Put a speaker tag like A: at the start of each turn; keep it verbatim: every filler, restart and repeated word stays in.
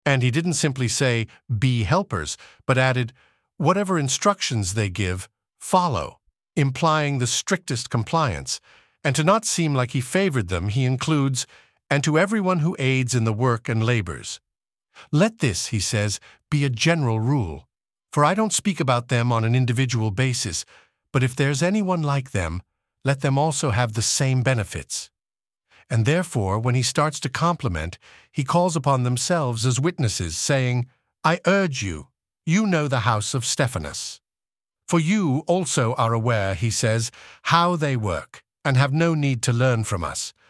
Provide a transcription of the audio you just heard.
A: And he didn't simply say, be helpers, but added, whatever instructions they give, follow, implying the strictest compliance. And to not seem like he favored them, he includes, and to everyone who aids in the work and labors. Let this, he says, be a general rule, for I don't speak about them on an individual basis, but if there's anyone like them, let them also have the same benefits. And therefore, when he starts to compliment, he calls upon themselves as witnesses, saying, I urge you, you know the house of Stephanas. For you also are aware, he says, how they work, and have no need to learn from us.